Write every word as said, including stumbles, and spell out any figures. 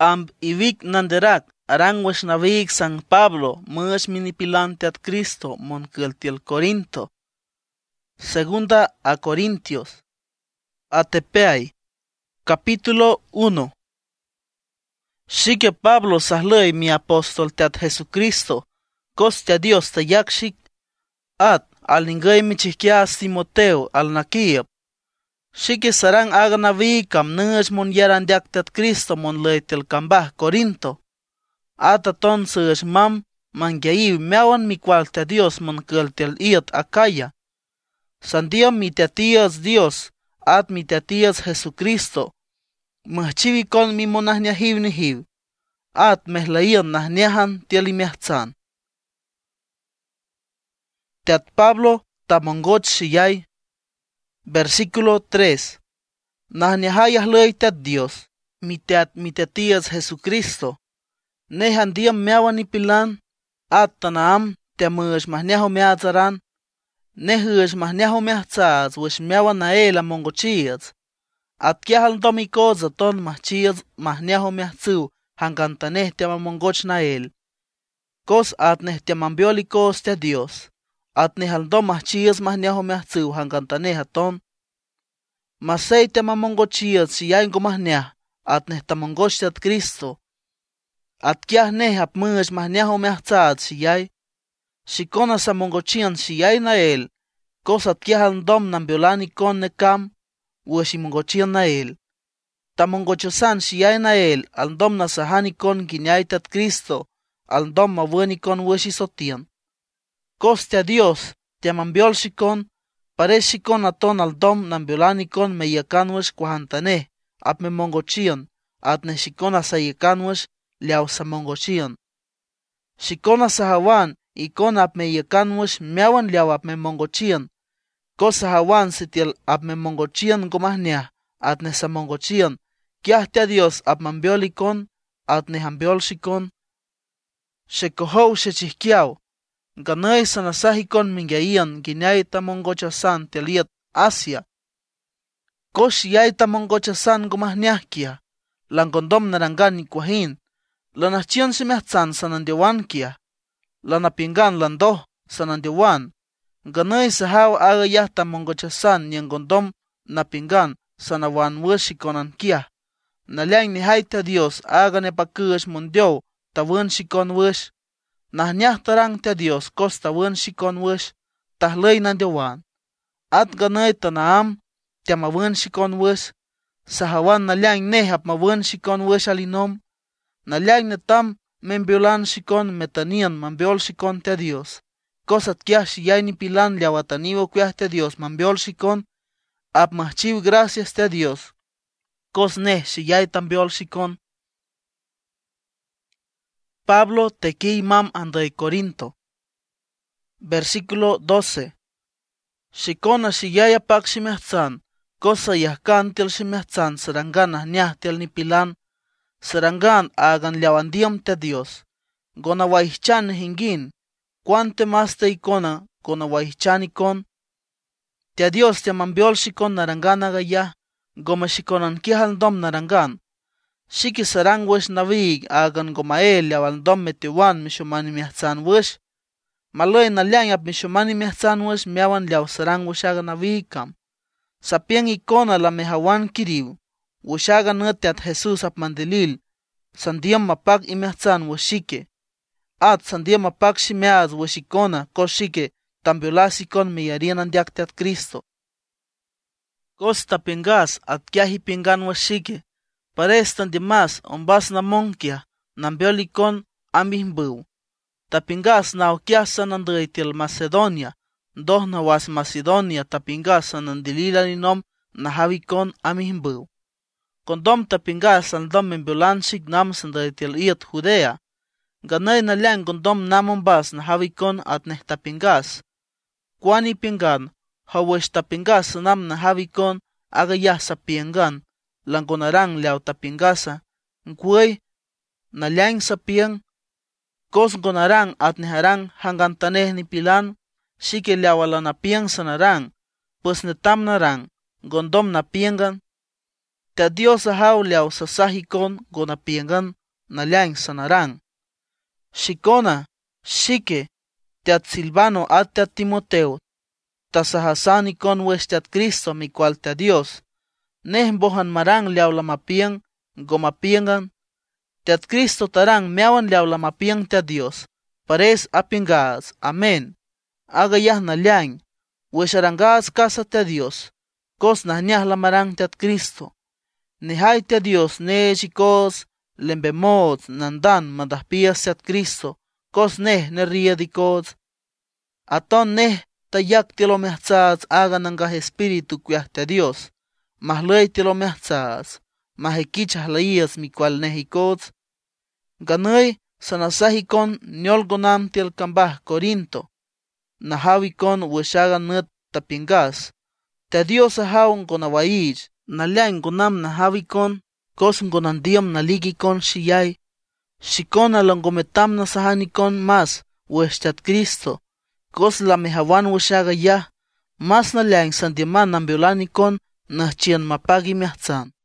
Amb ivik nanderak arang wesh navik San Pablo mush minipilanteat Cristo monkeltiel Corinto. Segunda a Corintios. Atepeai. Capítulo uno. Shike Pablo sahlei mi apostol teat Jesucristo, kostia Dios te yakshik, at al ningay mi chikias Timoteo al nakiep. Shike sarang aga navikam nush mon yaran yak teat Cristo mon leitel kambah Corinto. At aton sush mam mangyaiv meawan mi kwal te Dios mon keltel iat Acaya. Sandiam mi teatias Dios, at mi teatias Jesucristo. Mahchivi kon mi monahnya hiv ni hiv. At mehlaian nahniahan tiali miahtzan. Teat Pablo tamongoch shiyay. Versículo tres. Nahniahayah ley teat Dios, mi teat mi teatias Jesucristo. Nehan diam meawan ni pilan. At tanaam teamush mahniaho meazaran. Nehush mahniaho meahtzaz wish meawan naela mongochias. At kiahal domi koza ton mahchias mahniaho meahzu hangantaneh tiama mongoch nael. Kos at neh tiamambioli kos te Dios. At nehal dom mahchias mahniaho meahzu hangantaneh aton. Masei tiama mongochias siyay go mahniah at neh tamongoch teat Cristo. At kiah neh ap mush mahniaho meahtzaz siyay. Shikona sa mongochian siyay nael. Kos at kiahal dom nambiolani kon nekam. Wish mongochian nael. Tamongochosan siyay nael al dom nasahani kon ginyay teat Cristo. Al dom maweni kon wish isotian. Kos te Dios tiamambiol shikon. Pare shikon aton al dom nambiolani kon meyakan wish kwahantaneh. Ap me mongochian. At ne shikon asayakan wish liaw sa mongochian. Shikon asahawan ikon ap meyakan wish meawan liaw ap me mongochian. Kos sahawan sitiel ap me mongochian gomahniah at ne sa mongochian. Kiah te Dios ap mambiol ikon at ne hambiol shikon. Shekohow shechihkiaw. Ganay sa nasahikon mingyayan ginyay ta mongochasan teliat Asia. Kos yay ta mongochasan gomahniah kia. Langondom narangan ni kwahin. Lanachian simehtsan sa nandiwan kia. Lanapingan landoh sa nandiwan. Ganay sahaw aga yah ta mongochasan niyang gondom napingan sa nawan wishikonan kia. Nalyang ni hay ta Dios aga ne pakush mundyo ta wen shikon wish. Nahnyah tarang ta Dios kos ta wen shikon wish. Tahlay nandiwan. At ganay tanaam ta ma wen shikon wish. Sahawan nalyang neh ap ma wen shikon wish alinom. Nalyang netam membiolan shikon metanian mambiol shikon ta Dios. Kosat kiah shiyay ni pilan liawatanivo kuah te Dios mambiol shikon. Ap mahchiv gracias te Dios. Kos neh shiyay tambiol shikon. Pablo teki mam anday Corinto. Versículo doce. Shikona shiyay apak shimehtsan. Kosa yahkan tel shimehtsan serangan ahnyah tel ni pilan. Serangan agan liawandiam te Dios. Gona waihchan hingin. Cuante más te icona con awaihchan ikon. Te Dios te mambiol shikon narangan agaya. Goma shikonan kihal dom narangan. Shiki sarang wish navig agan gomael yawan dom metiwan mishumani miahtzan wish. Maloy na liang ap mishumani miahtzan wish miawan liaw sarang wish agan navigkam. Sapiang ikona la mehawan kiriw. Wish agan netiat Jesus ap mandilil. Sandiam mapak imiahtzan wish shike. At sandia mapak shimeaz wishikona koshike tambiolas-ikon meyarian andiak teat Cristo. Kos tapingas at kiahi pingan wishike. Parestan dimas ombas na monkia nambiolikon amihmbu. Tapingas na okiah sananday til Macedonia. Doh na was Macedonia tapingas sanandilila ninom na havikon amihmbu. Kondom tapingas andom membiolanshik nam sanday til iat Judea. Ganay na liang gondom namon bas na havikon at neh tapingas. Kwani pingan, hawish tapingas nam na havikon agayah sa piangan, langkonarang liaw tapingasa. Ngkway, na liang sa piang, kos gonarang at neharang hanggang taneh ni pilan, shike liawala na piang sa narang, pues netam narang, gondom na piangan. Tat Dios ajaw leaw sasahikon gonapiengan nalang sanarang. Shikona, shike, tat Silvano at tat Timoteo, tasahasanikon wes tat Cristo mi cual tat Dios, neh bohan marang leaw lamapiang, gomapiengan, tat Cristo tarang meawan leaw lamapiang tat Dios, pares apingas, amen, agayah nalang, wes arangas casa tat Dios, cos nahniah lamarang tat Cristo, nehay tat Dios ne chicos, lembemot nandan mandahpias tat Cristo, cos neh neria dicos, aton neh tayak tilomehtzats aga nangah espíritu cuiah tat Dios, mahlay tilomehtzats, mahekichah laías mi cual nehicots, ganay sanasahikon nyolgonam tilkambah Corinto, nahavikon wishagan nut tapingas, tat Dios ahawn gonawaich, nalang gonam nahavikon, cos gonandiam naligikon shiyay, shikon alongometam nasahanikon mas, westat Cristo, cos la mehawan wishaga yah, mas nalang sandiaman nambiolanikon, nachien mapagi miahtzan.